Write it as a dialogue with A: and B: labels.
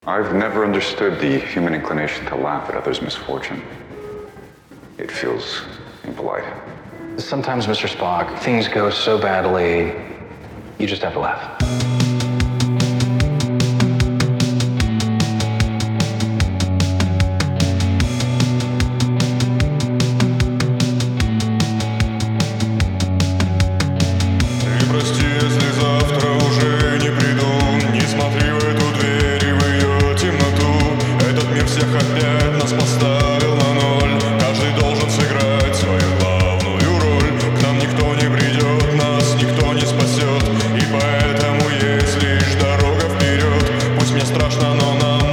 A: I've never understood the human inclination to laugh at others' misfortune. It feels impolite.
B: Sometimes, Mr. Spock, things go so badly, you just have to laugh.
C: И прости, если завтра уже не приду. Не смотри в эту дверь и в ее темноту. Этот мир всех опять нас поставил на ноль. Каждый должен сыграть свою главную роль. К нам никто не придет, нас никто не спасет. И поэтому есть лишь дорога вперед. Пусть мне страшно, но нам